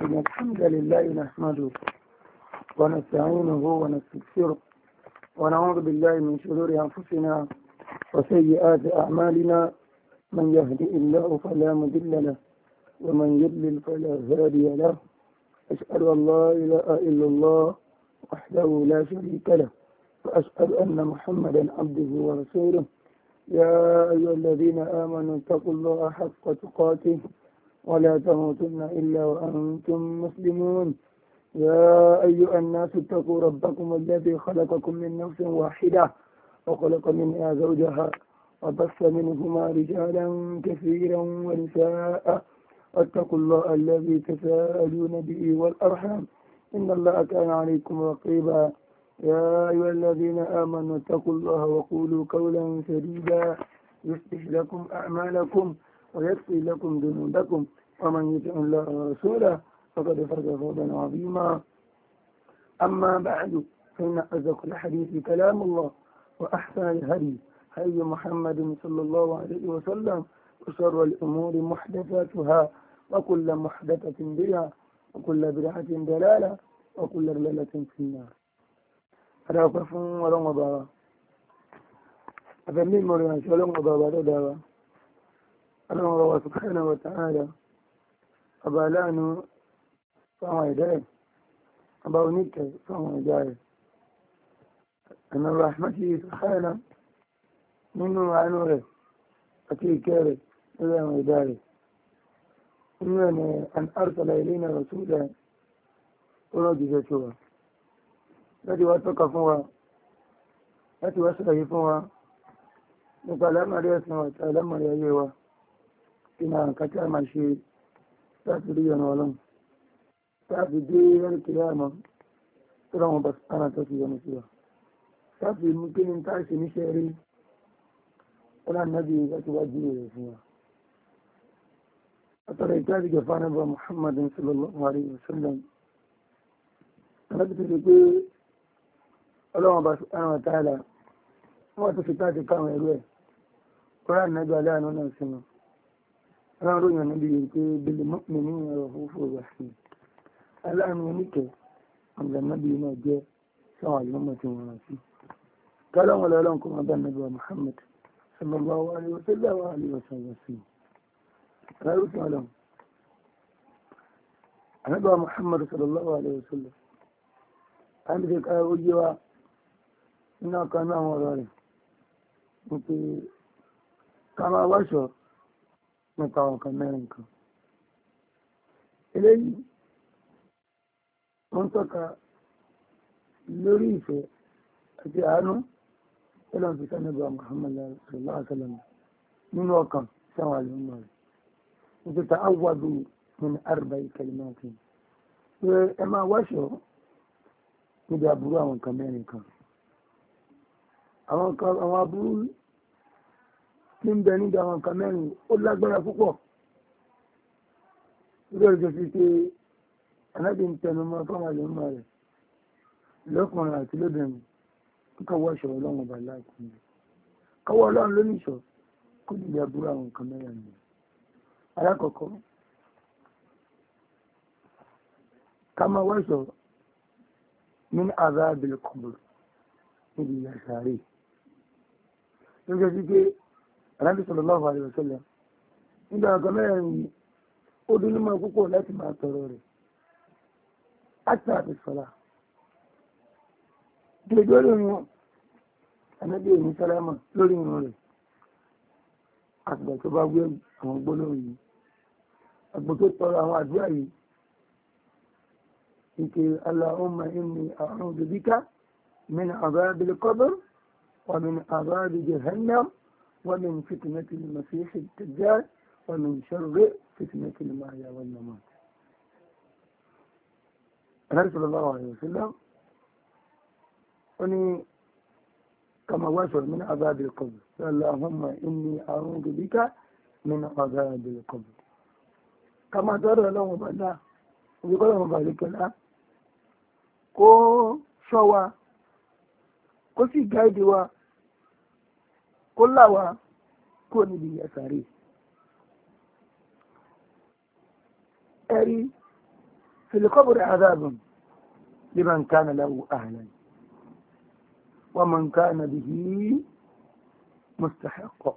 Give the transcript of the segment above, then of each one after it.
إن الحمد لله نحمده ونستعينه ونستغفره ونعوذ بالله من شرور أنفسنا وسيئات أعمالنا من يهدئ الله فلا مضل له ومن يضلل فلا هادي له أشهد أن لا إله إلا الله وحده لا شريك له وأشهد أن محمدا عبده ورسوله يا أيها الذين آمنوا اتقوا الله حق تقاته ولا تموتن إلا وأنتم مسلمون يا أيها الناس اتقوا ربكم الذي خلقكم من نفس واحدة وخلق منها زوجها وبث منهما رجالا كثيرا ونساء واتقوا الله الذي تساءلون به والأرحام إن الله كان عليكم رقيبا يا أيها الذين آمنوا اتقوا الله وقولوا قولا سديدا يصلح لكم أعمالكم ويغفر لكم ذنوبكم ومن يطع الله ورسوله فقد فاز فوزا عظيما. أما بعد فإن أصدق الحديث كلام الله وأحسن الهدي هدي محمد صلى الله عليه وسلم وشر الأمور محدثاتها وكل محدثة بدعة وكل بدعة ضلالة وكل ضلالة في النار. هذا كفر ولا مضارة. أفهمين مريم شو لهم مضارة دعوة. الله سبحانه وتعالى أبالانه فهو يدعي أباونيك فهو يدعي أن رحمته سبحانه منه وعنوره أكي كاره إذا ما يدعي إنه أن أرسل إلينا رسولا ورد جسوا الذي واتقفوا التي وسعيفوا نقال مريسنا وتعالى مريسوا إنا كتاما شيء تأثيريا ولم تأثير دي الكلامة ترى بس أنا تأثير مسيح تأثير ممكن أن تعيش مشاري ولا النبي ذات وجهه فيها أترى كذا جفانا محمد صلى الله عليه وسلم أنا بتقول الله سبحانه وتعالى ما تفتات كام يروي قرآن النبي عليه الصلاة والسلام أنا رؤيا النبي بالمؤمنين رؤوف رحيم الآن ونكى عند النبي ما جاء سواء الأمة وناسي كلام ولا لونكم عند النبي محمد صلى الله عليه وسلم وآله وسلم لا يسمع لهم النبي محمد صلى الله عليه وسلم عندك أوجوا إنه كان وراءه كما وشر nípa ọkàn mẹ́rin kan. Eléyìí wọ́n tọ́ka lórí ìfẹ́ àti àánú ẹlọ́n fi sánàbà Muhammad sallallahu alaihi wasallam nínú ọkàn sáwọn àlùmọ̀ rẹ̀. Nítorí ta'awwadu min arba'i kalimatin. Pé ẹ máa wáṣọ níbi àbúrú àwọn nǹkan mẹ́rin kan. Àwọn àbúrú tí ń bẹ níbi àwọn nǹkan mẹ́rin ó lágbára púpọ̀ lórí ọjọ́ sí pé anábì ń tẹnu mọ́ fáwọn àlùmọ́ rẹ̀ lọ́kùnrin àti lóbìnrin kíkọwọ́ ìṣòro ọlọ́run ọba láàkùnrin kọwọ́ ọlọ́run ló níṣọ́ kó níbi àbúrò àwọn nǹkan mẹ́rin ni. Alákọ̀ọ́kọ́ ká máa wá ìṣòro ní azabil qabr níbi ìyà sàárè lórí ọjọ́ sí pé Ànábì sallallahu alaihi wasallam nígbà ọ̀gọ́ mẹ́rin yìí ó dún nímọ̀ púpọ̀ láti máa tọrọ rẹ̀ àti àti sọ́lá gbogbo lórí wọn Ànábì òní sálámà lórí ìrun rẹ̀ àgbà tó bá wé àwọn gbólóhùn yìí àgbà tó tọrọ àwọn àdúrà yìí ike Allahumma inni a'udhu bika min adhabil qabr wa min adhabi jahannam ومن فتنة المسيح الدجال ومن شر فتنة المحيا والممات. النبي صلى الله عليه وسلم أني كما وصل من عذاب القبر اللهم إني أعوذ بك من عذاب القبر كما ترى لهم بالله ويقول لهم بارك الله كو شوا كو سي جايدوا kó láwa kó níbi ìyàsàrí. Ẹ̀rí في القبر عذاب لمن كان له أهلا ومن كان به مستحق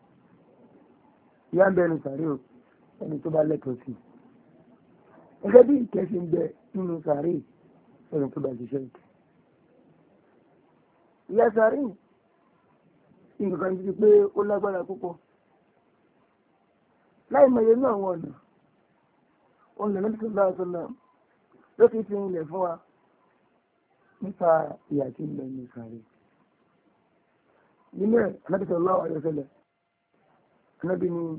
يا بين ساريو ẹni tó bá lẹ́tọ̀ọ́ sí gẹ́gẹ́ bí ìkẹ́sí ń bẹ nínú sàárè ẹni tó bá ṣiṣẹ́ ìkẹ́ ìyà sàárè nǹkan jí pé ó lágbára púpọ̀ láì mọ̀ yẹnú àwọn ọ̀nà òun lè lọ́dún tó bá ọ̀sán náà ló fi fi ilẹ̀ fún wa nípa ìyà tí ń bẹ nínú sàárè nínú ẹ̀ Ànábì sallallahu alaihi wasallam Ànábì ni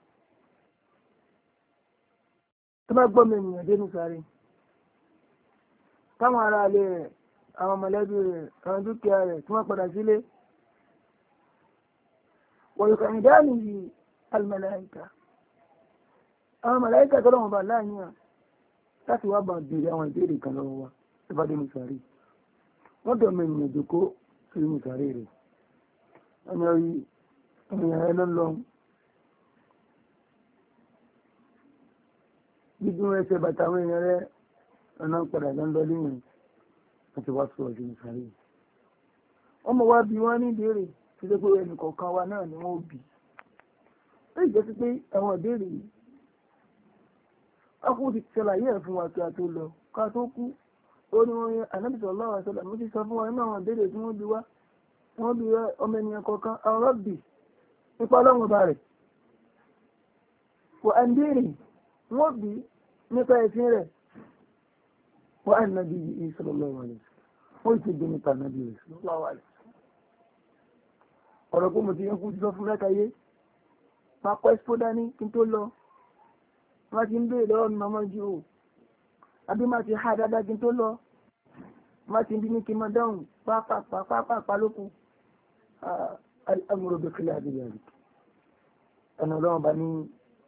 tó bá gbọ́ mi ènìyàn dénú sáré táwọn ará ilé rẹ̀ àwọn mọ̀lẹ́bí rẹ̀ àwọn dúkìá rẹ̀ tí wọ́n padà sílé wọ̀nyíkà ìdáàmì yìí alìmọ̀láìkà àwọn mọ̀láìkà tó lọ́wọ́ bá láàyàn láti wá bá bèèrè àwọn ìbéèrè kan lọ́wọ́ wa tó bá dénú sáré wọ́n dọ̀ mi ènìyàn jòkó sínú sáré rẹ̀ wọ́n yọ ènìyàn rẹ̀ lọ́lọ́ dídún ẹsẹ̀ bàtà àwọn èèyàn rẹ̀ ọ̀nà padà lọ́lọ́ lẹ́yìn àti wá sọ ọ̀dún sáré ọmọ wa bí wọ́n ní ìbéèrè tó jẹ́ pé ẹnì kọ̀ọ̀kan wa náà ni wọ́n bí ó jẹ́ sí pé àwọn ìbéèrè yìí ọkùnrin ti ṣàlàyé ẹ̀ fún wa kí a tó lọ ká tó kú ó ní wọn yẹn Ànábì sallallahu alaihi wasallam mo ti sọ fún wa nínú àwọn ìbéèrè tí wọ́n bí wá wọ́n bí ọmọ ènìyàn kọ̀ọ̀kan àwọn rọ́bì nípa ọlọ́run ọba rẹ̀ wọ́n ń béèrè wọ́n bí nípa ẹ̀sìn rẹ̀ wọ́n nàbí yìí sallallahu alaihi wasallam wọ́n ti bí nípa nàbí rẹ̀ sallallahu alaihi wasallam ọ̀rọ̀ pé mo ti yẹn kú sọ fún mẹ́ta yé máa kọ́ ẹ́sìpó dání kí n tó lọ wọ́n ti ń béèrè lọ́wọ́ mi màmá ju o àbí máa ti há dáadáa kí n tó lọ wọ́n ti ń bí ní kí n máa dáhùn pápá lókù amúrò bẹ́kẹ́lẹ́ àdìyà rẹ̀ ẹ̀nà ọlọ́run bá ní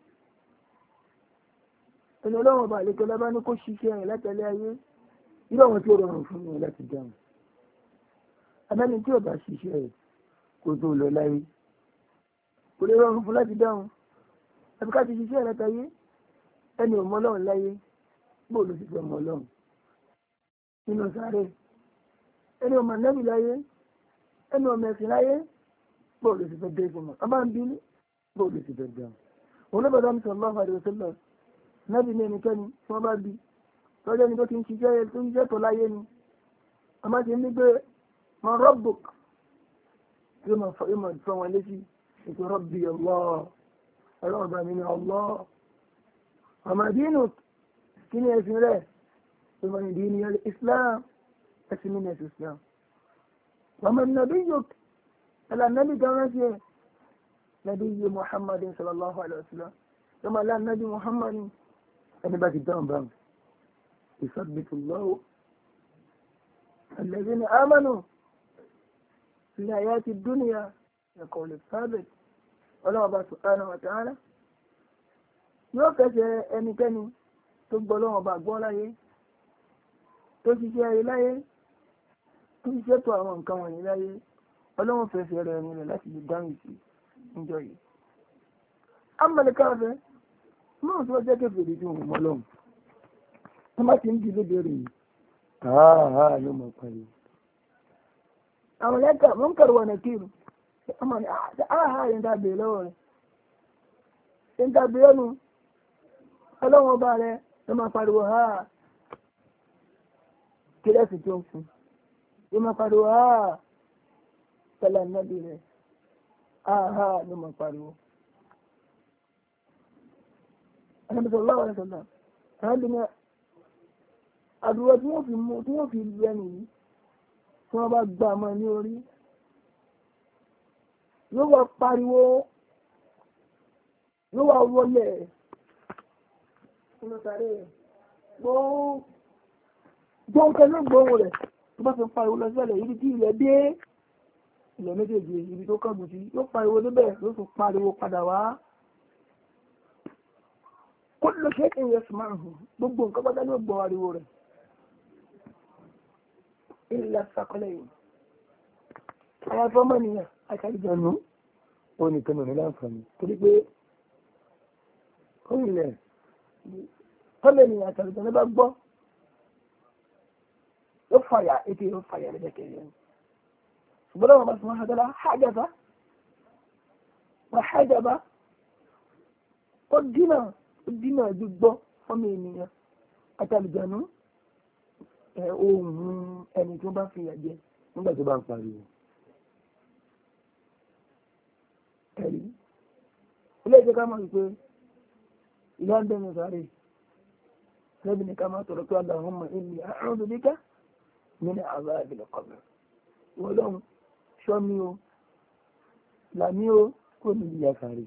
ẹni ọlọ́run ọba àlejò lábá ní kó ṣiṣẹ́ rẹ̀ látẹ̀lé ayé irú àwọn tí ó rọrùn fún mi láti dáhùn abẹ́ni tí ò bá ṣiṣẹ́ rẹ̀ kó tó lọ láyé kò lè rọrùn fún láti dáhùn àbí ká ti ṣiṣẹ́ rẹ̀ látàyé ẹni ò mọ ọlọ́run láyé bó ló ti fẹ́ mọ ọlọ́run nínú sáré ẹni ò mọ nẹ́bì láyé ẹni ò mẹ̀sìn láyé bó ló ti fẹ́ dé fún mọ́ ọba ń bí bó ló ti fẹ́ dáhùn òun ló bẹ̀rẹ̀ sallallahu alaihi wasallam nẹ́bì ní ẹnikẹ́ni tí wọ́n bá bí lọ́jọ́ ni tó ti ń ṣiṣẹ́ tó láyé ni a máa ti ní pé man rabbuk yóò máa fọ́ wọn létí ètò rabbi Allah ọlọ́ọ̀bá mi ni Allah ọmọ dínú kí ni ẹ̀sìn rẹ̀ tó máa ń dín ní Islam ẹ̀sìn mi ní ẹ̀sìn Islam ọmọ nabiyyuk ẹ̀lànàbí kan rántí ẹ̀ nabiyyu Muhammadin sallallahu alaihi wasallam tó máa lánàbí Muhammadin ẹni bá ti dáhùn báhùn يثبت الله الذين آمنوا في الحياة الدنيا يقول الثابت الله سبحانه وتعالى yóò kẹsẹ̀ ẹnikẹ́ni tó gbọ́ lọ́wọ́ bá gbọ́ láyé tó ṣiṣẹ́ ayé láyé tó ṣiṣẹ́ tó àwọn nǹkan wọ̀nyí láyé ọlọ́wọ́n fẹ́fẹ́ rẹ̀ rìn rẹ̀ láti lè dáhùn sí níjọ yìí. amọ̀lẹ́ká fẹ́ mọ́ tí wọ́n jẹ́ kẹfẹ́ tí wọ́n mọ́ lọ́hùn wọ́n bá ti ń di lébèrè yìí ààrẹ ló mọ̀ pẹ̀lú àwọn lẹ́kà mọ́ ń kàrọ̀ wọ̀nà kírù ọmọ ni ààrẹ ń dàbẹ̀ lọ́wọ́ rẹ̀ ń dàbẹ̀ ẹnu ọlọ́wọ́n bá rẹ̀ ló máa pariwo ha kílẹ̀sì tó ń fún ló máa pariwo ha tẹ́lẹ̀ nẹ́bí rẹ̀ ha ló máa pariwo ẹnìbìsọ̀ lọ́wọ́ rẹ̀ sọ̀dọ̀ ẹnìbìsọ̀ àdúrà tí wọ́n fi mú tí wọ́n fi lu ẹni yìí tí wọ́n bá gbà mọ́ ní orí yóò wá pariwo yóò wá wọlé nínú sáré rẹ̀ gbọ́n kẹ́lẹ́ gbọ́n rẹ̀ tó bá fi pariwo lọ sílẹ̀ ibi tí ilẹ̀ dé ilẹ̀ méjèèjì ibi tó kángun sí yóò pariwo níbẹ̀ yóò tún pariwo padà wá kó ló ṣe é yẹ sùn márùn-ún gbogbo nǹkan pátá ní ògbọ́n ariwo rẹ̀ ilẹ̀ sàkọlẹ̀ yìí àwọn afọ́mọ́nìyàn àkàlìjọ̀nù ó ní kẹ́mọ̀ ní láǹfààní torí pé ó ilẹ̀ tọ́lẹ̀ ènìyàn àtàlùjọ ní bá gbọ́ yóò fàyà ètò yóò fàyà lẹ́jẹ̀kẹ̀rẹ̀ ṣùgbọ́n wọn bá sọ wọn àdọ́lá hajjaba ó dínà gbígbọ́ fọ́mọ ènìyàn àtàlùjọ̀nú ohun ẹni tó bá fi yàjẹ́ nígbà tó bá ń pariwo ẹ̀rí ilé ìjọba máa ń pè ìlú àndẹ́nu sáré lẹ́bí ní ká máa tọ̀rọ̀ pé Allahumma inni a'udhu bika min azabil qabr wọ́n lọ́hùn ṣọ́ mi o làmí o kò ní ìyá sáré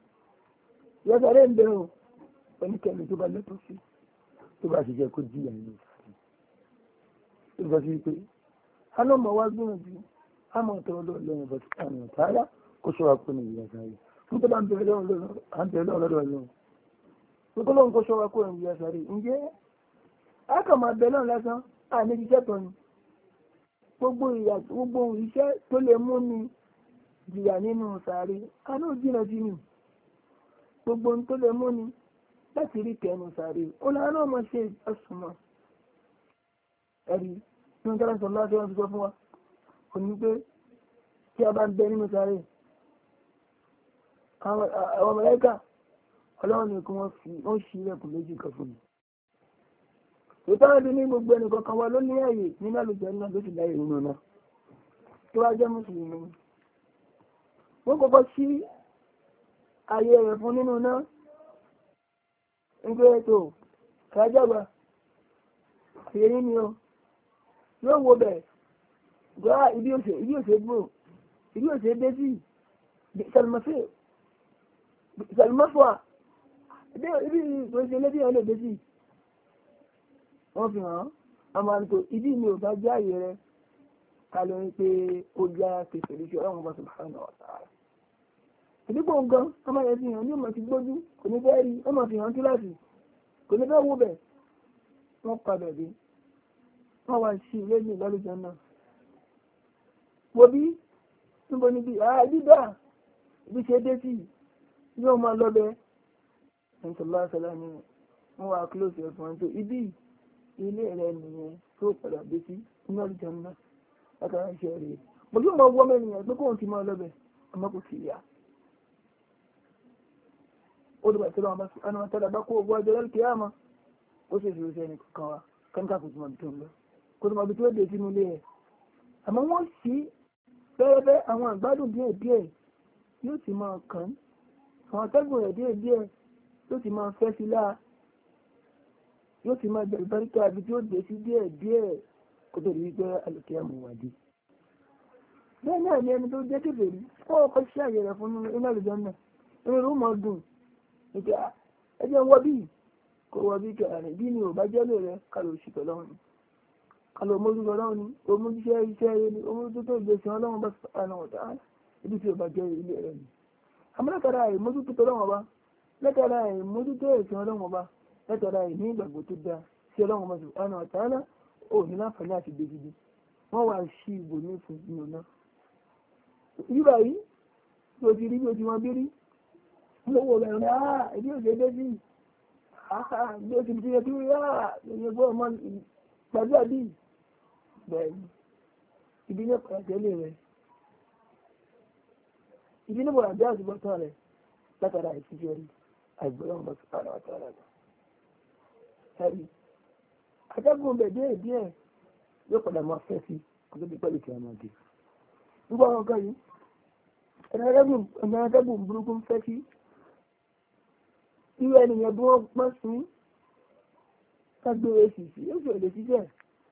ń bẹ̀rù oníkẹ́mi tó bá lẹ́tọ̀ sí tó bá ṣiṣẹ́ kó jíyà nínú sáré tó bá sí pé alọ́mọ wá gbìyànjú àmọ́ tọrọ lọ́wọ́ bọ̀ sí àmì ọ̀tàrà kó ṣọ́ra kó ní ìyá sáré fún tó bá ń bẹ̀rẹ̀ lọ́wọ́ lọ́dọ̀ ọlọ́run tó lọ́wọ́ kó ṣọ́ra kó ní ìyá sáré ǹjẹ́ a kà máa bẹ̀ náà lásán àní iṣẹ́ tọ́ ni gbogbo iṣẹ́ tó lè mú ni jìyà nínú sáré a náà jìnà sí ni gbogbo tó lè mú ni láti rí kẹnu sáré ó náà náà máa ṣe ìjọsùnmọ́ ẹ̀rí ní ọjọ́ sọ láti wọ́n ti sọ fún wa kò ní pé tí a bá ń bẹ nínú sáré àwọn mọ̀lẹ́kà ọlọ́run ní kí wọ́n ṣí ilẹ̀kùn méjì kan fún mi ìtọ́jú ní gbogbo ẹnì kankan wa ló ní ààyè nínú àlùjẹ náà ló sì láyè nínú náà tó wá jẹ́ mùsùlùmí wọ́n kọ́kọ́ sí ààyè rẹ̀ fún nínú náà nígbà ètò kájàgbà àyè nínú o yóò wo bẹ̀ gbọ́ ibi òṣè gbò ibi òṣè dé sí sàlùmọ́fà ibi ìgbésẹ̀ lébí ẹ̀ lè dé sí wọ́n fi hàn án máa ń tó ibi mi ò bá jẹ́ àyè rẹ̀ ká ló ń pé ó já kèfèrè sí ọlọ́run bá subhanahu wa ta'ala. ìdígbò nǹkan ọmọ yẹn fi hàn ní ọmọ ti gbójú kò ní fẹ́ rí ọmọ fi hàn kíláàsì kò ní fẹ́ wó bẹ̀ wọ́n padà dé wọ́n wá sí ilé ní ìlọ́lùjọ náà. wo bí níbo níbi ibi dà ibi ṣe dé sí yóò máa lọ bẹ ẹ̀ńtọ́lá ṣẹlẹ̀ ni wọ́n wá kílòsì ẹ̀fọn tó ibi ilé rẹ̀ nìyẹn tó padà dé sí iná ìjọ náà látara iṣẹ́ rẹ̀ mo tún mọ wọ́n mẹ́rin pé kóhun ti máa lọ́bẹ̀ ọmọ kò sí ìyá ó dìbò ìṣẹ́lẹ̀ wọn bá sí ọ̀nà àtàlà bá kó owó ọjọ́ lẹ́lẹ́kẹ́ àmọ́ ó sì fi ṣe nìkan wa kẹ́ńtà kò tún mọ̀ tó ń lọ kó tó mọ̀ bí tó dé sínú ilé rẹ̀ àmọ́ wọ́n sì fẹ́rẹ́fẹ́ àwọn àgbádùn díẹ̀ díẹ̀ yóò sì máa kàn àwọn atẹ́gùn rẹ̀ díẹ̀ díẹ̀ yóò sì máa fẹ́ sí láà yóò sì máa bẹ̀rẹ̀ báríkà ibi tí ó dé sí díẹ̀ díẹ̀ kó tó di wípé alùpùpù àmúwádé. bẹ́ẹ̀ náà ni ẹni tó jẹ́ kékeré kó o kọ́ sí àyè rẹ̀ fún iná àlùjọ náà inú ló mọ̀ dùn nígbà ẹjẹ́ wọ́ bí kò wọ́ bí kẹrẹ̀ bí ni ò bá jẹ́ lè rẹ̀ kálọ̀ òṣì pẹ̀lú ọ̀hún kálọ̀ mójú ọlọ́run ni omójúṣẹ́ iṣẹ́ rẹ̀ ni omójútó ìgbésẹ̀ ọlọ́run bá sọ̀rọ̀ ọ̀tá ibi tí ò bá jẹ́ ilé rẹ̀ ni. àmọ́ látara àìmójútó ọlọ́run ọba látara àìmójútó ẹ̀sìn ọlọ́run ọba látara ìní ìgbàgbọ́ tó dáa sí ọlọ́run ọmọ sùpánà ọ̀tàálá ò ní láǹfààní àti gbèjìdì wọ́n wá sí ìbò ní fún inú náà. yíba yìí bí o ti rí bí o ti wọn bí rí lówó rẹ̀ rẹ̀ ẹbí ò ṣe dé sí bí o ti ti yẹ kí ẹ̀yẹ gbọ́ ọmọ gbàdúrà bí bẹ́ẹ̀ ibi ní ọ̀pọ̀ àtẹ́lẹ̀ rẹ̀ ibi ní bọ̀dà àti bọ́tán rẹ̀ látara ìṣiṣẹ́ rí àìgbọ́n ọmọ sùpánà ọ̀tàálá ẹ̀rí atẹ́gùn bẹ̀ díẹ̀ díẹ̀ yóò padà máa fẹ́ sí ọdún bí pẹ́lú kí a máa dé nígbà wọn kan yìí ẹ̀nà atẹ́gùn burúkú ń fẹ́ sí irú ẹnìyàn bí wọ́n pọ́n sí kágbére sì sí yóò sì ọ̀dẹ̀ síṣẹ́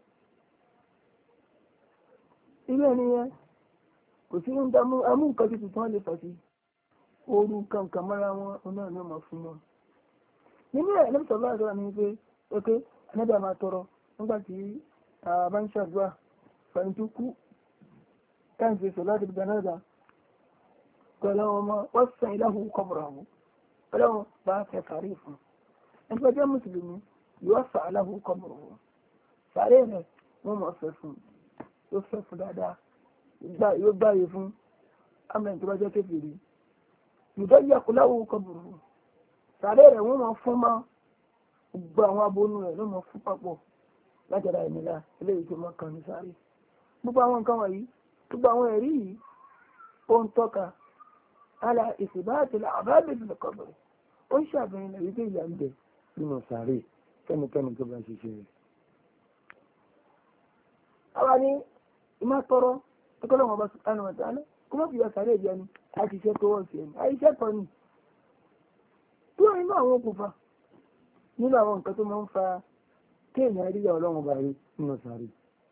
irú ẹnìyàn kò sí ń dá amú nǹkan tuntun tán lè fà sí ooru kankan mọ́ra wọn ọ̀nà ní ọmọ fún wọn nínú ẹ̀ lọ́pọ̀ sọ̀rọ̀ àdúrà ní pé ókè ẹnẹ́bẹ̀ máa tọrọ nígbàtí bá ń ṣàdúrà fẹ̀yìn tó kú káàkiri sọ láti gbà náà pẹ̀lú ọmọ wọ́n sàn ìdáhùn kọbùrọ̀ àwọn pẹ̀lú bá fẹ́ sàárè fún ẹgbẹ́ jẹ́ mùsùlùmí yóò sà aláhùn kọbùrọ̀ wọn sàárè rẹ̀ wọ́n mọ̀ fẹ́ fún yóò fẹ́ fún dáadáa yóò gbáyé fún amẹ́ tó bá jẹ́ kékeré yóò yẹ kó láhùn kọbùrọ̀ wọn sàárè rẹ̀ wọ́n mọ̀ fún mọ́ gbogbo àwọn abonú rẹ̀ ló mọ̀ fún papọ̀ látara ìnira eléyìí tó mọ́ kan ní sáré. Gbogbo àwọn nǹkan wọ̀nyí, gbogbo àwọn ẹ̀rí yìí ó ń tọ́ka ala ìsìbáàtì àbábẹ̀ ìlú kọ̀bọ̀rẹ̀. Ó ń ṣàfihàn ẹ̀rí tó ìyà ń bẹ nínú sáré kẹ́nikẹ́ni tó bá ṣiṣẹ́ rẹ̀. Àwa ní ìmá tọrọ ọkọlọ́wọ́ bá subhanahu wa ta'ala kó má fi yà sáré ìjẹ ni àti iṣẹ́ tó wọ́n sí ẹni àìṣẹ́ kan ni. Tó inú àwọn okùnfà nínú àwọn nǹkan tó máa ń fa kéèyàn rí ọlọ́run bá rí nínú sáré.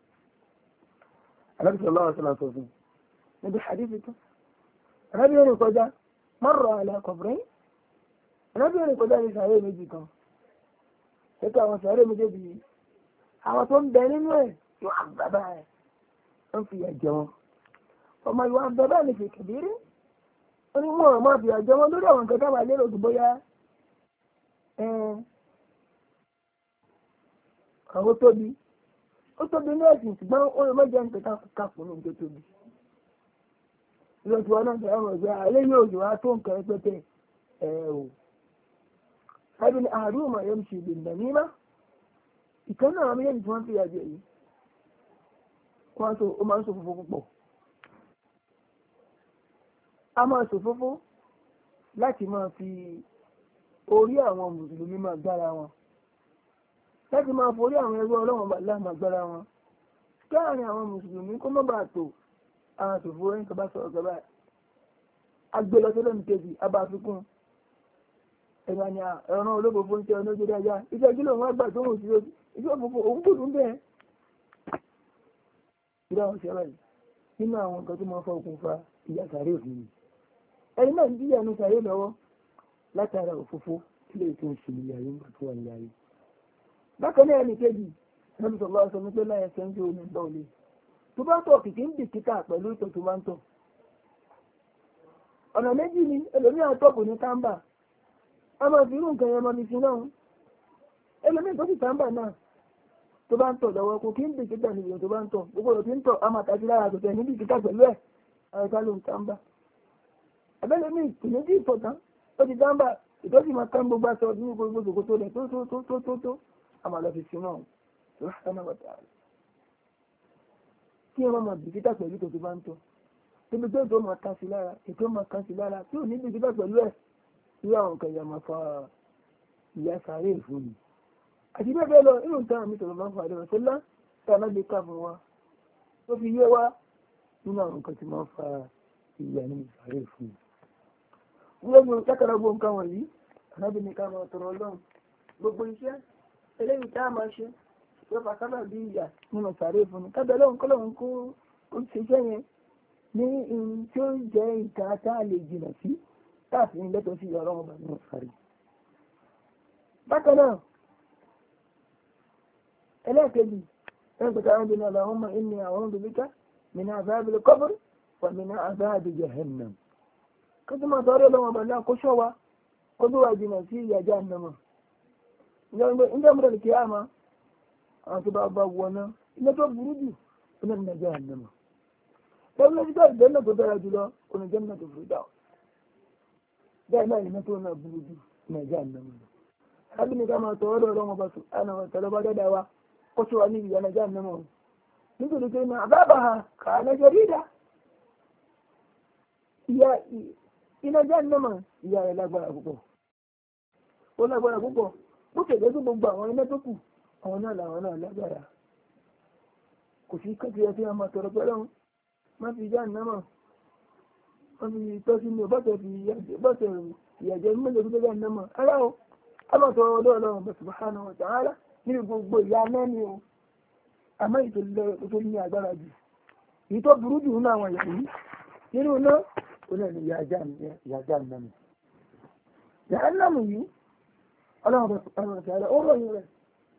Ànábì sallallahu alaihi wasallam sọ fún níbi hadithi tó. Ànábì rìn kọjá marra ala qabrayn. Ànábì rìn kọjá ní sáré méjì kan. Ṣètò àwọn sáré méjèèjì yìí. Àwọn tó ń bẹ nínú ẹ̀ yóò àgbàbà ẹ̀. Wọ́n fi ẹ̀jẹ̀ wọn. Ọmọ ìwà àgbàbà ní fi kìbírí. Wọ́n ní wọ́n máa fi ẹ̀jẹ̀ wọn lórí àwọn nǹkan tábà lérò tó bóyá àwọn tóbi. Ó tóbi ní ẹ̀sìn ṣùgbọ́n ó lè mọ́jẹ́ ń tẹ̀ka kàkùn ní tó tóbi. Ìjọ tí wọ́n náà tẹ̀lé ọmọ ìgbà alẹ́ yóò jù wá tó nǹkan pẹ́pẹ́ o. Sábì ní àrùn ọmọ yẹn ṣe lè nà nímá. Ìkan náà méjèèjì tí wọ́n fi ẹ̀jẹ̀ yìí. Ó máa ń sọ fúnfún púpọ̀. A máa sọ fúnfún láti máa fi orí àwọn mùsùlùmí máa gbára wọn. Láti máa forí àwọn ẹgbẹ́ ọlọ́run láàmà gbára wọn. Káàrin àwọn mùsùlùmí kó mọ́ bá tó àwọn àtòfò ẹni tó bá sọ̀rọ̀ gaba. Agbélọ tó lẹ́nu kejì, a bá fikún. Ẹ̀rọ ni ẹ̀rọ olóògbò fún iṣẹ́ ọ̀nà òjòdó ajá. Iṣẹ́ ìjìnlẹ̀ wọn gbà tó mọ̀ sí ojú. Iṣẹ́ òfófó òun kò dùn bẹ́ẹ̀. Ìdá wọn ṣe báyìí. Nínú àwọn nǹkan tó máa fọ okùnfà ìyà sàárè òfin mi. Ẹni náà ń jíyà ní sàárè lọ́wọ́ látara òfófó tí lè tún ṣe ìyàrí nígbà tó wà ní ayé. Bákan náà ẹni kejì, ẹni sọ̀rọ̀ ọ̀sán ní pé láyé ṣẹ́ńjú omi ń bá olè. Tó bá tọ̀ kìkì ń bìkítà pẹ̀lú ìtọ̀ tó máa ń tọ̀. Ọ̀nà méjì ni ẹlòmíràn tọ̀kù ní táǹbà. A máa fi irú nǹkan yẹn mọ́ ní sí náà. Ẹlòmíràn tó sì táǹbà náà tó bá ń tọ̀ lọ́wọ́ kò kí ń bìkítà níbi tó bá ń tọ̀. Gbogbo ọ̀rọ̀ tí ń tọ̀ a máa tàbí lára àtọ̀tẹ̀ ní bìkítà pẹ̀lú ẹ̀. Àyíká ló ń táǹbà. Àbẹ́lẹ́mí kìíní tí ìtọ̀ tán ó ti táǹbà ìtọ́sí máa ká gbogbo aṣọ ní gbogbo ṣòkòtò rẹ̀ tó. A máa lọ fi sí náà. Subhanahu wa ta'ala. Kí ẹ máa bìkítà pẹ̀lú tó bá ń tọ̀. Ibi tó máa ká sí lára, ètò máa ká sí lára tí ò ní bìkítà pẹ̀lú ẹ̀. Irú àwọn nǹkan ìyá máa fa ìyà sàárè fún mi. Àti bẹ́ẹ̀ bẹ́ẹ̀ lọ, inú ìtàn mi sọ̀rọ̀ máa ń fa àdéhùn sọ́lá tí a máa gbé ká fún wa. Ó fi yé wa nínú àwọn nǹkan tí máa ń fa ìyà nínú sàárè fún mi. Gbogbo látara gbogbo nǹkan wọ̀nyí, ànábì ní ká máa tọrọ Ọlọ́run. Gbogbo iṣẹ́ eléyìí tá a máa ṣe yóò fa sábà bí ìyà nínú sàárè fún mi. Kábẹ́ lọ́hùn kọ́lọ́hùn kó ṣiṣẹ́ yẹn ní ohun tí ó jẹ́ nǹkan tá a lè jìnà sí táàfin lẹ́tọ̀ọ́ sí Ọlọ́run bá nínú sàárè. Bákan náà, ẹlẹ́ẹ̀kejì ẹni pẹ̀lú àwọn obìnrin Allahumma inni a'udhu bika min adhabil qabr wa min adhabi jahannam. Kí tí máa tọrọ Ọlọ́run bá náà kó ṣọ́ wa kó tó wà jìnà sí ìyà Jahannama. Ìjọba mú lẹ́nu kí á máa àwọn tó bá wọ náà ilé tó burú jù ó náà ní Jahannama. Bẹ́ẹ̀ ni ìjọba ìjọba tó dára jùlọ ó ní Jannah tó fi dà. Bẹ́ẹ̀ náà ilé tó náà burú jù ní Jahannama. Àbí ní ká máa tọrọ Ọlọ́run bá subhanahu wa ta'ala bá dẹ́dà wa kó ṣọ́ wa ní ìyà Jahannama. Nítorí pé náà àbábàá kana shadida. Iná Jahannama ìyà rẹ̀ lágbára púpọ̀. Ó lágbára púpọ̀. Ó kẹ̀gẹ́ tó gbogbo àwọn iná tó kù, àwọn náà làwọn náà lágbára. Kò sí kẹ́kẹ́ ẹ tí a máa tọrọ pẹ́lú má fi Jahannama. Wọ́n fi tọ́sí ní ọbọ̀tẹ̀ ìyàjẹ́ mẹ́lẹ̀ tó Jahannama. Ará o, a máa tọrọ Ọlọ́run bá subhanahu wa ta'ala nínú gbogbo ìyà náà ni o. Àmọ́ ìtòlẹ́ tó ní agbára jù. Èyí tó burú jù nínú àwọn ìyà yìí. Nínú náà, ó náà ní ìyà Jahannama. Jahannama yìí, Ọlọ́run bá subhanahu wa ta'ala ó ròyìn rẹ̀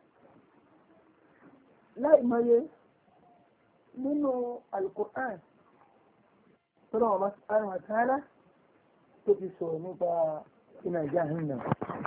láì mọye nínú Al-Qur'an Ọlọ́run bá subhanahu wa ta'ala tó fi sọ̀rọ̀ nípa iná Jahannam.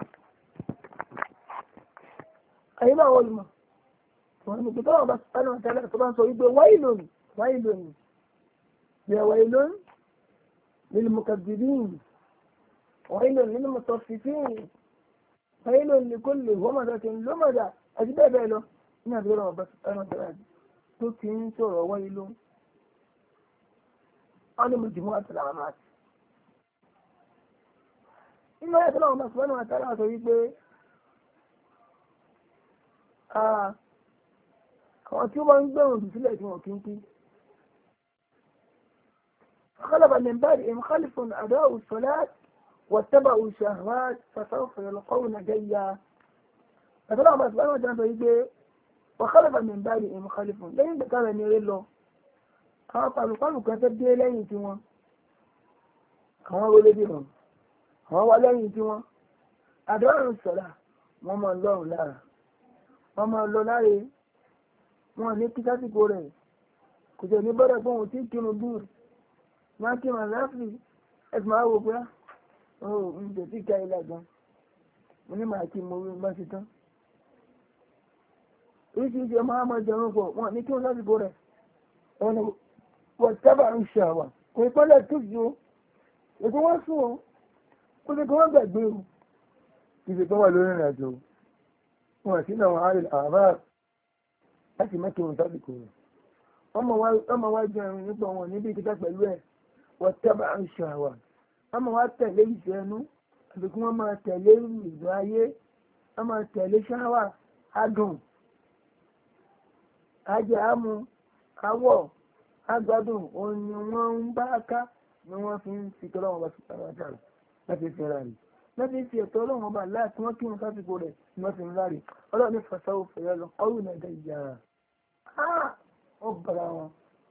Àyè bá wọ́n mọ̀ wọ́n ní pẹ̀lú Ọlọ́run bá subhanahu wa ta'ala tó bá ń sọ wípé wailun ya wailun lil mukaththibin wailun lil mutaffifin فويل لكل همزة لمزة أجدى بيلو إنها بيلو بس أنا تراجع تكين سورة ويل أنا مجموعة العلامات إما يطلعوا مصبنا وتعالى تريد àwọn tí ó máa ń gbẹ̀rùn jù sílẹ̀ tí wọ́n kí ń kí. خلف من بعدهم خلف أداءوا الصلاة واتبعوا الشهوات فسوف يلقون غيا. فطلع ما سبحانه وتعالى يقول وخلف من بعدهم خلف لين بكذا نيرين له قالوا كتب دي لين تيوان àwọn olóbi wọn àwọn wà lẹ́yìn tí wọ́n أداءوا الصلاة wọ́n máa lọ́rùn lára wọ́n máa lọ láre wọn ní kí sásìkò rẹ̀ kò tẹ̀ ní bọ́dọ̀ pé òun tí kírun dúró wọ́n kí wọn láàfin ẹ̀sùn máa wò pé ń tẹ̀ sí ká ilẹ̀ gan mo ní màá kí mo rí bá ṣe tán oríṣiríṣi ọmọ àmọ́ jẹun pọ̀ wọn ní kí wọn lásìkò rẹ̀ wọn wọ́n sábà ń ṣe àwà kò pẹ́lẹ̀ tó ju o ètò wọn sùn o kó lè kí wọ́n gbàgbé o ìṣe tó wà lórí ìrìn àjò wọn sí náà wọn á rí àbá láti mẹ́kì wọn sásìkò rẹ̀ ọmọ wa jẹun nípa wọn níbi ìkíta pẹ̀lú ẹ̀ wọ́n sábà ń ṣe àwà ọmọ wa tẹ̀lé ìfẹ́ ẹnu àbí kí wọ́n máa tẹ̀lé ìlú ayé wọ́n máa tẹ̀lé ṣáwà adùn ajẹ́ àmú awọ̀ agbádùn òun ni wọ́n ń bá ká ni wọ́n fi ń fi tọ́lọ́wọ́n bá sùpàrọ̀ àtàrà láti fi ra rẹ̀ láti fi ẹ̀tọ́ ọlọ́wọ́n bá láti wọ́n kí wọn sásìkò rẹ̀ ni wọ́n fi ń ráre ọlọ́run ní fàṣàwò fẹ̀rẹ̀ lọ ọrùn náà dẹ̀ yàrá ó bàrà wọn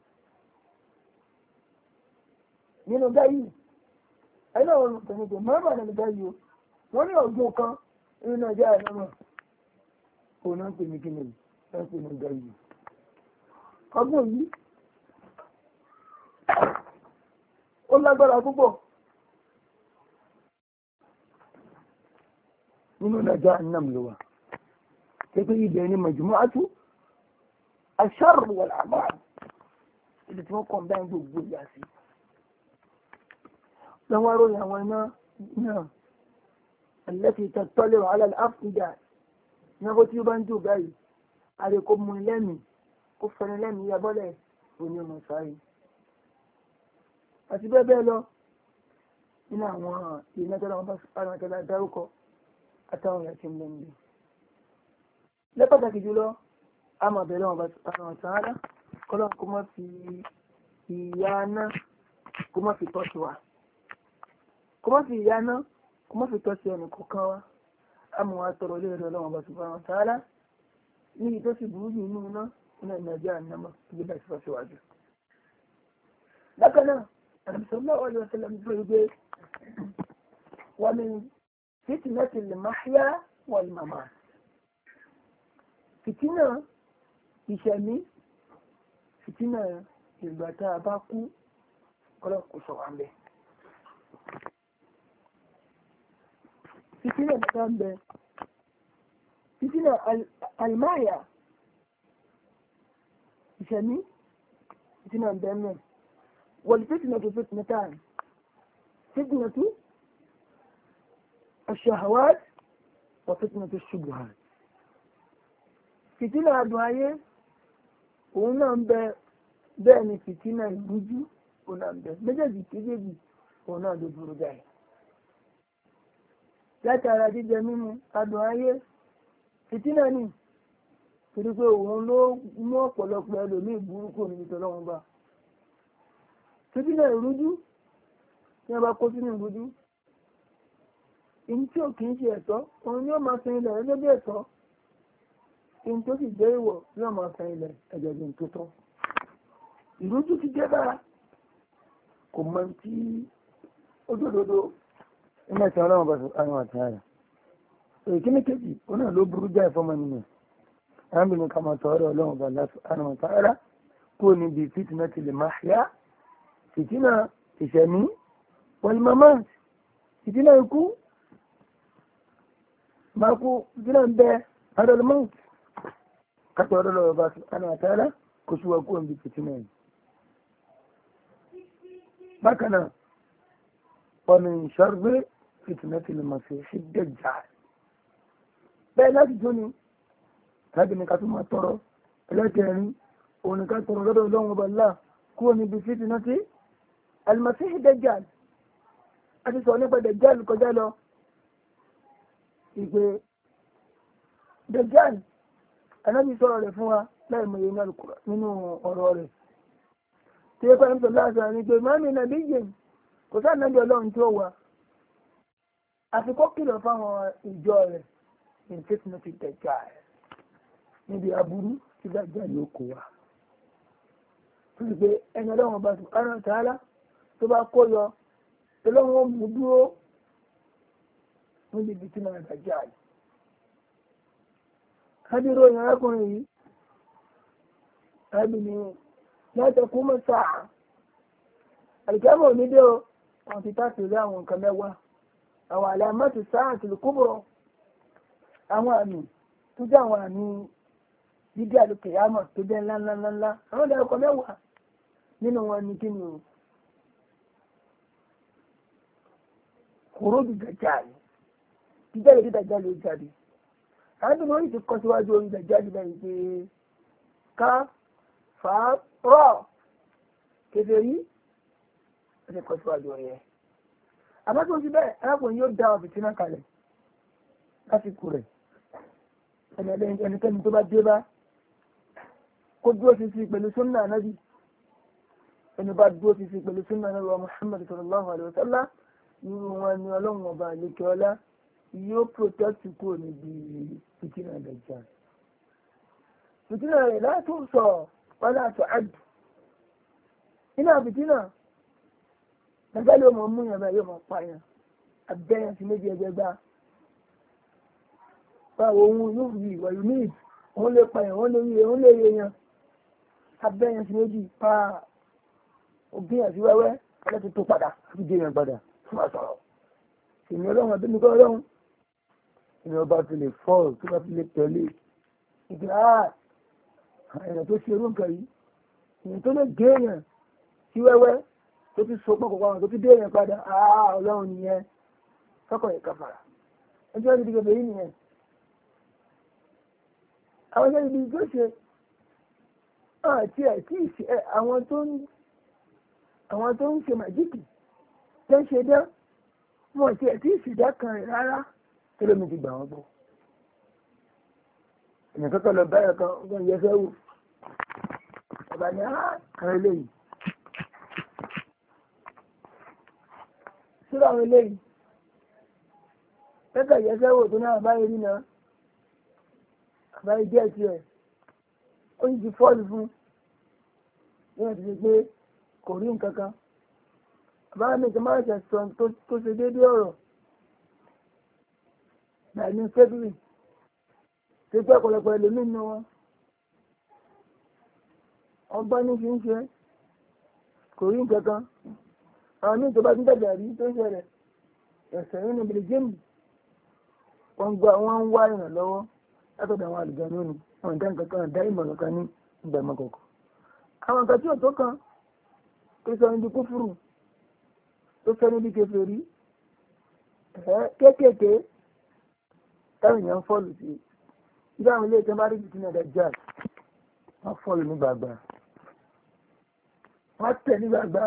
nínú dáyì ẹ̀nà àwọn olùtẹ̀nìtẹ̀ mọ́rànmà nínú dáyì o wọ́n ní ọ̀gbọ́n kan nínú nàìjíríà náà òun náà ń pè ní kíni náà ń pè ní dáyì ọgbọ́n yìí ó lágbára púpọ̀ nínú nàìjíríà náà ló wà pé ibẹ̀ ni majmu'atu ash-sharr wal-a'mal ilé tí wọ́n kọ̀ báyìí gbogbo ìyá sí lọ́wọ́ ròyìn àwọn iná náà التي تطلع على الأفئدة nígbà tí ó bá ń jò báyìí àrẹ kò mú lẹ́mìí kó fẹ́rẹ̀ lẹ́mìí yabọ́lẹ̀ òní ọmọ sáré àti bẹ́ẹ̀ bẹ́ẹ̀ lọ nínú àwọn iná tọ́lá wọn bá sáré tọ́lá dárúkọ àtàwọn ìyá tí ń lẹ́mìí lẹ́pàtàkì jùlọ a máa bẹ̀rẹ̀ wọn bá sáré wọn sáré kọ́lọ́ kó má fi ìyá náà kó má fi tọ́ sí wa kó má fi ìyá náà kó má fi tọ́ sí ẹnì kọ̀ọ̀kan wa àmọ́ wa tọrọ ilé rẹ̀ lọ́wọ́ bá subhanahu wa ta'ala ní ìtò sì burú jù nínú iná iná ìnàjà ànámọ́ ilé bá ìfọ́ síwájú. bákan náà sallallahu alaihi wasallam tó yẹ pé wa min fitnatil mahya wal mamat fìtínà ìṣẹ̀mí fìtínà ìgbà tá a bá kú kọ́lọ́ kò sọ wá ń bẹ́ẹ̀. فتنة كامبة فتنة المايا يسمي فتنة بأمن والفتنة فتنتان فتنة الشهوات وفتنة الشبهات فتنة الدعاية ونعم بأن فتنة الرجو ونعم بأن كجدي ونعم بفرجاي látara jíjẹ mímu adùn ayé fìtínà ní torí pé òun ló mú ọ̀pọ̀lọpọ̀ ẹlòmíì burúkú níbi tọ́lọ́run bá fìtínà ìrújú tí wọ́n bá kó sínú ìrújú ìní tí ò kì í ṣe ẹ̀tọ́ òun ni ó máa fẹ́ ilẹ̀ ẹgbẹ́ bí ẹ̀tọ́ ìní tó sì jẹ́ ìwọ̀ ni ó máa fẹ́ ilẹ̀ ẹ̀jẹ̀ bí tó tọ́ ìrújú ti jẹ́ bára kò mọ tí ó dòdòdó iná tí ọlọ́run bá àwọn àtàrà ìkíní kejì ó náà ló burú jáì fọ́mọ nínú arábìnrin ká máa tọrọ ọlọ́run bá àwọn àtàrà kó níbi fìtínà ti lè máa yá fìtínà ìṣẹ̀mí wal mamat fìtínà ikú máa kú fìtínà ń bẹ adọ́lọ́mọ́t kátó ọlọ́run bá àwọn àtàrà kó ṣúwọ́ kó níbi fìtínà yìí bákan náà ومن شر فتنة المسيح الدجال ẹ láti tó ni láti ní ká tó máa tọrọ ẹlẹ́kẹrin òun ní ká tọrọ lọ́dọ̀ ọlọ́run ọba Allah kúrò níbi fitnati al-Masih Dajjal. a ti sọ nípa Dajjal kọjá lọ ìpè Dajjal anábì sọ̀rọ̀ rẹ̀ fún wa láì mọ̀ yẹn nínú ọ̀rọ̀ rẹ̀ tí ó kọ́ ẹ̀mí láti ní pé mọ́mí nàbí yẹn kò sáà náà bí ọlọ́run tó wà àfikọ́ kìlọ̀ fáwọn ìjọ rẹ̀ ní fitnati Dajjal níbi aburú tí Dajjal yóò kó wa. tó ti pé ẹni ọlọ́run ọba subhanahu wa ta'ala tó bá kó yọ ọlọ́run ó mú dúró níbi ibi tí náà Dajjal. Hádìrò ìyẹn arákùnrin yìí ẹbí ni láti kú mọ́ sáà àìkẹ́mọ̀ onídé o wọ́n ti tàṣì rí àwọn nǹkan mẹ́wàá àwọn àlàmọ́tì sáà tìlú kúbọ̀rọ̀ àwọn àmì tó jẹ́ àwọn àmì dídí àlùkè yámọ̀ tó jẹ́ ńláńláńlá àwọn ìdárúkọ mẹ́wàá nínú wọn ni kí ni o khuruj Dajjal jíjáde Dajjal ló jáde àwọn ìdúró yìí ti kọ́ síwájú orí Dajjal báyìí pé ká fàárọ̀ kèfèrí ó ti kọ́ síwájú orí ẹ̀ àmọ́ tó ti bẹ́ẹ̀ arákùnrin yóò dá ọ̀bì tí náà kalẹ̀ lásìkò rẹ̀ ẹnikẹ́ni tó bá dé bá kó dúró sí sí pẹ̀lú súnnà Nábì ẹni bá dúró sí sí pẹ̀lú súnnà Nábì wa Muhammad sallallahu alaihi wa sallam irú wọn ni ọlọ́run ọba àlekè ọlá yóò protect kúrò níbi fìtínà Dajjal. fìtínà rẹ̀ látún sọ wọn láti àdù iná fìtínà Dajjal yóò mọ̀ mú yàn báyìí yóò mọ̀ pààyàn abẹ́yàn sí méjì ẹgbẹ́ gbá báwo ohun yóò rí ìwà unique òun lè pààyàn òun lè rí òun lè rí èèyàn abẹ́yàn sí méjì pa ògbìyàn sí wẹ́wẹ́ ọlọ́tí tó padà àti dé yàn padà fún àsọ̀rọ̀ ìní ọlọ́run àbí nìkan ọlọ́run ìní ọba ti lè fọ́ tó bá ti lè tẹ̀lé ìgbà èèyàn tó ṣe irú nǹkan yìí èèyàn tó lè gé èèyàn sí wẹ́wẹ́ tó ti so pọ̀pọ̀ àwọn tó ti dé èèyàn padà ọlọ́run nìyẹn sọ́kọ̀ yẹn káfàrà ẹjọ́ ti di gbogbo yìí nìyẹn àwọn ẹgbẹ́ ibi tó ṣe àti àti ìṣe àwọn tó ń ṣe màjíkì tó ń ṣe dán wọn ti àti ìṣìdá kan rẹ̀ rárá tó lómi ti gbà wọ́n gbọ́ ènìyàn kọ́kọ́ lọ báyọ̀ kan wọ́n yẹ fẹ́ wò ọba ní àwọn eléyìí síra àwọn eléyìí kẹ́kẹ́ yẹ fẹ́ wò tó náà báyìí rí náà àbáyé díẹ̀ sí ẹ̀ ó yìí ti fọ́ọ̀lù fún níwọ̀n ti ṣe pé kò rí nǹkan kan àbáyé mi kan máa ṣe sọ tó ṣe déédéé ọ̀rọ̀ nàìjíríà fẹ́bírì tó pẹ́ ọ̀pọ̀lọpọ̀ ẹlòmíì nínú wọn ọgbọ́n ní fi ń ṣe kò rí nǹkan kan àwọn míì tó bá ti dàgbà rí tó ń ṣẹlẹ̀ ẹ̀sẹ̀ nínú ìbìlẹ̀ jẹ́mì wọ́n ń wá ìrànlọ́wọ́ látọ̀dọ̀ àwọn àlùjọ nínú àwọn ìdá nǹkan kan dá ìmọ̀ nǹkan ní ìgbàmọ̀ kọ̀ọ̀kan àwọn nǹkan tí ò tó kan tó sọ níbi kúfùrù tó sọ níbi kèfèrí kéékèèké táwọn èèyàn fọ́ọ̀lù sí ìdá àwọn ilé ìtàn bá rí fìtínà Dajjal wọ́n fọ́ọ̀lù ní gbàgbà wọ́n tẹ̀ ní gbàgbà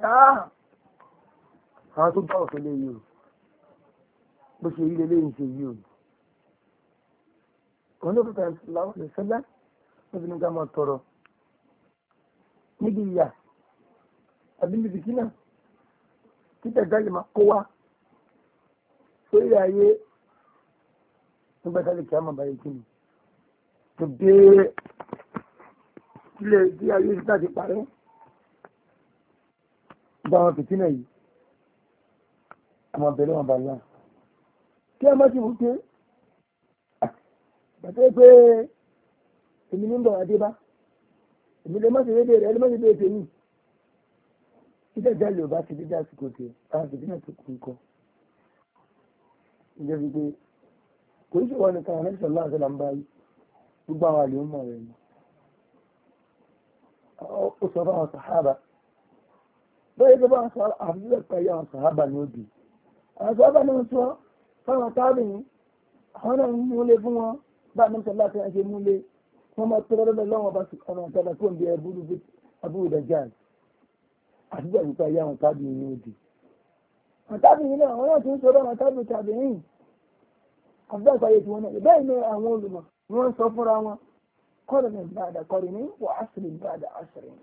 àwọn tó bá òfin lé yìí o bó ṣe rí lélẹ́yìn ṣe yìí o òun ló fi tàn láwọn lè sẹ́lá wọ́n fi ní ká máa tọrọ níbi ìyà àbí níbi kínà títẹ̀ jáde máa kó wá sórí ayé nígbà tá lè kí á máa báyìí kí ni tó dé ilé tí ayé títà ti parẹ́ gba àwọn fìtínà yìí àwọn abẹ́lẹ́ wọn bá yá kí a má ti wù pé bàtẹ́ pé èmi ní ń bọ̀ adé bá èmi lè má ṣe déédéé rẹ̀ ẹ lè má ṣe déédéé tèmi títẹ̀ jáde ò bá ti déédéé àsìkò tè àwọn fìtínà tó kù nǹkan ìjẹ́ fi pé kò ní ṣèwọ́n nìkan àwọn ẹ̀ṣọ́ láàṣẹ là ń bá yìí gbogbo àwọn àlè ń mọ̀ rẹ̀ ni ó sọ fáwọn sàhábà bóyá tó bá ń sọ àfihàn pẹ̀lú àwọn sàhábà ní òbí àwọn sàhábà náà sọ fáwọn tábìyìn àwọn náà ń múlé fún wọn bá ní sọlá tí wọ́n ṣe múlé wọ́n máa tẹ́lẹ̀ lọ́dọ̀ lọ́wọ́ bá ọ̀nà ìtàdà tó ń bí abúrú dajjal àti bẹ́ẹ̀ nípa ayé àwọn tábì yìí òdì àwọn tábì yìí náà àwọn náà ti ń sọ̀rọ̀ àwọn tábì yìí àti bẹ́ẹ̀ pàyẹ tí wọ́n náà bẹ́ẹ̀ ni àwọn olùmọ̀ ni wọ́n sọ fúnra wọn kọ́rin ba'da qarni wa asrin ba'da asrin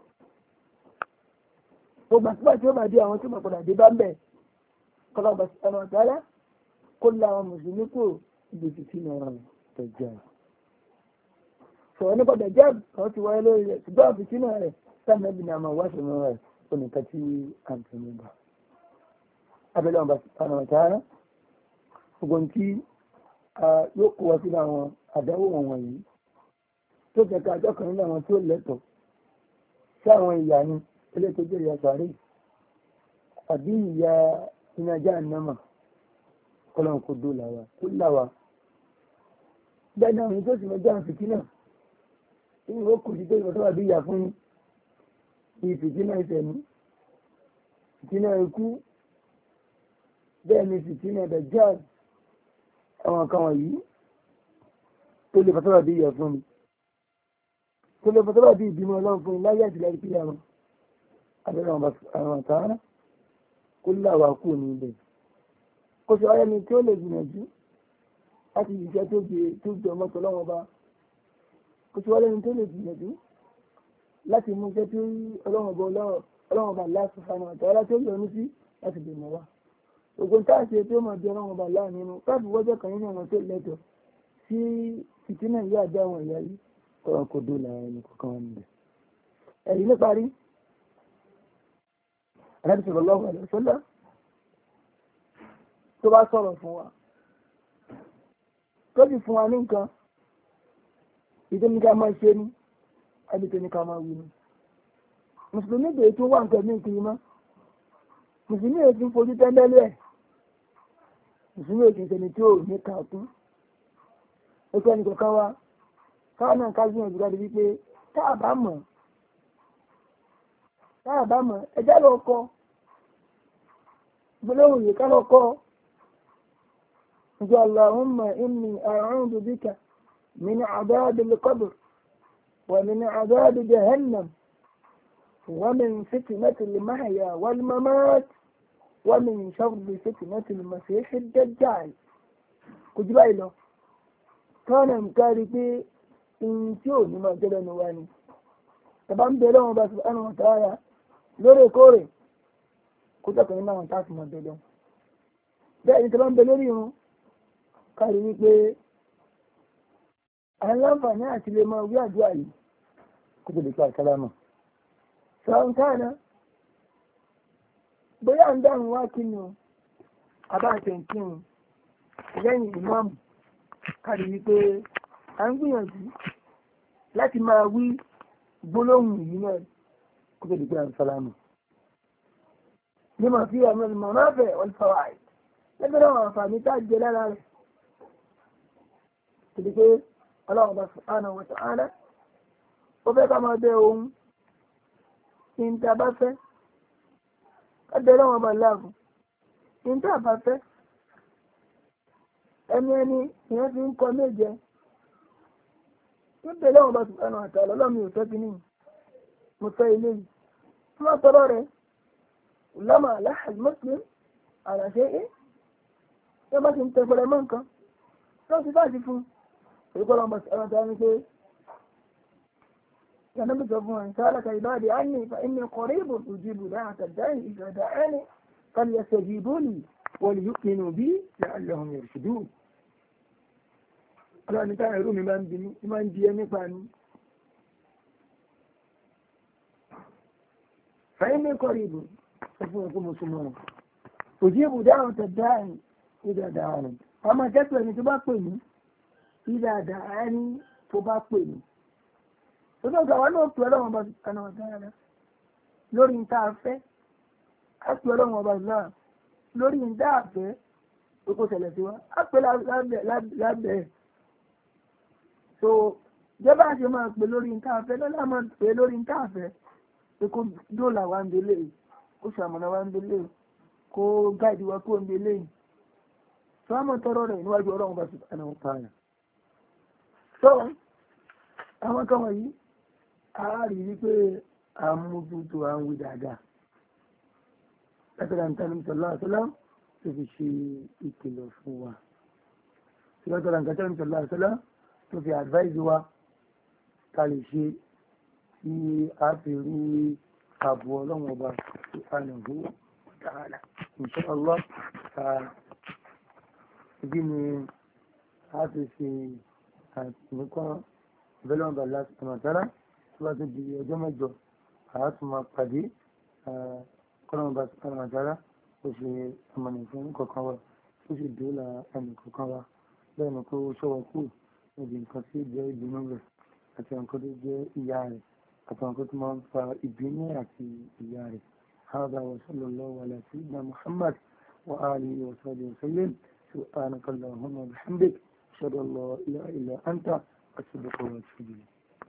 gbogbo àtúbà tí ó bá dé àwọn tí wọ́n padà dé bá ń bẹ̀ kọ́lá bá ọ̀nà ìtàdà kó láwọn mùsùlùmí kò ibi títí náà Dajjal sọ̀rọ̀ nípa Dajjal kan ti wáyé lórí rẹ̀ ṣùgbọ́n àfitì náà rẹ̀ sáà nẹ́bí ni a máa wá ṣe mọ́ rẹ̀ oníkan tí a ń tẹ̀lé bá abẹ́lẹ́ ọba ọ̀nà ìtàdà ogun tí yóò kó wa sínú àwọn àdáwò wọn wọ̀nyí tó jẹ́ ká àjọ kan nínú àwọn tí ó lẹ́tọ̀ọ́ sí àwọn ìyá ni ilé tó jẹ́ ìyá sàárè àbí ìyá iná Jahannama kọ́lọ́n kò dó làwà tó làwà bẹ́ẹ̀ náà ní tó sì mọ́jọ́ àwọn fìtínà tí ó kù sí tó ìwọ̀n tó wà bí ìyà fún yín ní fìtínà ìṣẹ̀mí fìtínà ikú bẹ́ẹ̀ ni fìtínà Dajjal àwọn kan wọ̀nyí tó lè fàtàrà bí ìyà fún mi tó lè fàtàrà bí ìbímọ ọlọ́run fún mi láyé àti láti pílẹ̀ àwọn abẹ́rẹ́ àwọn àtàrà kó láwà kú ní ilẹ̀ kó ṣe wáyé ni tí ó lè gbìyànjú láti ìṣẹ́ tó gbé ọmọ tọ́lọ́wọ́ bá kó ṣe wáyé ni tó lè gbìyànjú láti mú iṣẹ́ tí ọlọ́wọ́ bá Allah subhanahu wa ta'ala tó yọ ní sí láti dènà wá ògùn tá a ṣe tí ó máa di ọlọ́wọ́ bá láà nínú káàbù wọ́jọ́ kan nínú àwọn tó lẹ́tọ̀ sí fìtínà yìí àjọ àwọn ìyá yìí kọ́ra kò dó lára ẹni kọ̀ọ̀kan wọn níbẹ̀. ẹ̀rí ní parí Ànábì sallallahu alaihi wasallam tó bá sọ̀rọ̀ fún wa tó sì fún wa ní nǹkan ìdí ní ká máa ṣe ní ẹbí tó ní ká máa wí ní mùsùlùmí bèèrè tó wà nǹkan ní ìkiri mọ́ mùsùlùmí èyí tí ń fojú tẹ́ńbẹ́lú ẹ̀ mùsùlùmí èyí tí ń tẹni tí ò ní kàkún ó kẹ́ ní kọ̀ọ̀kan wa káwọn náà ká gbìyànjú láti wípé tá a bá mọ̀ ẹjá lọ kọ́ gbólóhùn yìí ká lọ kọ́ اللهم إني أعوذ بك من عذاب القبر ومن عذاب جهنم ومن فتنة المحيا والممات ومن شر فتنة المسيح الدجال كجبا إله كان مكاربي إن شوني ما جلن واني طبعا بلون بس سبحانه وتعالى لوري كوري كنت إنه وانتاس ما بلون ده إن طبعا بلوري kárí wípé aláǹfààní àti lè máa wí àdúrà yìí kó tó lè pa àkàlámà ṣàǹkàná bóyá ń dáhùn wá kí ni o àbáṣe ń kírun lẹ́yìn ìmáàmù kárí wípé a ń gbìyànjú láti máa wí gbólóhùn yìí náà kó tó lè pa àkàlámà ní màá fi àmì ìmọ̀ náà fẹ̀ wọ́n fọwọ́ àì lẹ́gbẹ̀rẹ̀ àwọn àǹfààní tá a jẹ lára rẹ̀ tìdí pé Ọlọ́run bá subhanahu wa ta'ala ó fẹ́ ká máa bẹ ohun ní ta bá fẹ́ ká bẹ lọ́wọ́ bá láàbù ní ta bá fẹ́ ẹni ìyẹn fi ń kọ méje ní bẹ lọ́wọ́ bá subhanahu wa ta'ala lọ́mí ò fẹ́ kìíní mo fẹ́ ilé yìí tí wọ́n tọrọ rẹ̀ lọ́mọ aláhàl muslim àràṣe é bá ti ń tẹ̀pẹ̀rẹ̀ mọ́ nǹkan tó ti bá ti fún ìkọlọ̀ ọmọ tí a ní pé yànàbí sọ fún ẹ̀ǹkà alákà ìbáàdì á ní ìfà inú kọ̀rìbù ìjìbù dáhàtà dáhì ìgbàdà ẹni kàlì ẹsẹ̀ jìbólì wọlì yóò pinnu bí la'allahum yarshudun ọlọ́ni táwọn ẹrú mi máa ń di ẹ nípa ni fa inú kọ̀rìbù sọ fún ẹ̀kọ́ mùsùlùmí òjìbù dáhàtà dáhì ìgbàdà ẹni ọmọ jẹ́pẹ̀ ẹni tó bá pè ní ìdàdà ẹni tó bá pè ní tó tó gbà wọ́n náà pè ọlọ́run ọba kanáà dára lórí ń tàà fẹ́ á pè ọlọ́run ọba náà lórí ń tàà fẹ́ tó kó ṣẹlẹ̀ sí wa á pè lábẹ́ so jẹ́bà ṣe máa pè lórí ń tàà fẹ́ lọ́la máa pè lórí ń tàà fẹ́ pé kó dóòlà wa ń délé kó ṣàmọ̀nà wa ń délé kó gáìdì wa kó ń délé tó wá mọ̀ tọrọ rẹ̀ níwájú ọlọ́run bá subhanahu wa ta'ala. tó àwọn kan wọ̀nyí a rí wípé àmójútó à ń wí dáadáa látara nǹkan ní sallallahu alaihi wasallam tó fi ṣe ìkìlọ̀ fún wa látara nǹkan ní sallallahu alaihi wasallam tó fi advice wa ká lè ṣe tí a fi rí ààbò ọlọ́run ọba subhanahu wa ta'ala. Insha Allah ibi ni a ti ṣe àtìmíkọ́ ìbẹ́lẹ̀ ọba láti tọmọ̀tára tó bá tó di ọjọ́ mẹ́jọ àátùn máa pàdé kọ́nà ọba tọmọ̀tára ó ṣe àmàlẹ̀ fún kọ̀ọ̀kan wa ó sì dóòlà ẹnì kọ̀ọ̀kan wa bẹ́ẹ̀ ni kó ṣọ́wọ́ kù níbi nǹkan tí ó jẹ́ ìbínú rẹ̀ àti nǹkan tó jẹ́ ìyá rẹ̀ àti nǹkan tó máa ń fa ìbínú àti ìyá rẹ̀. هذا وصلى الله على سيدنا محمد وآله وصحبه وسلم. سبحانك اللهم وبحمدك أشهد أن لا إله إلا أنت أستغفرك وأتوب إليك.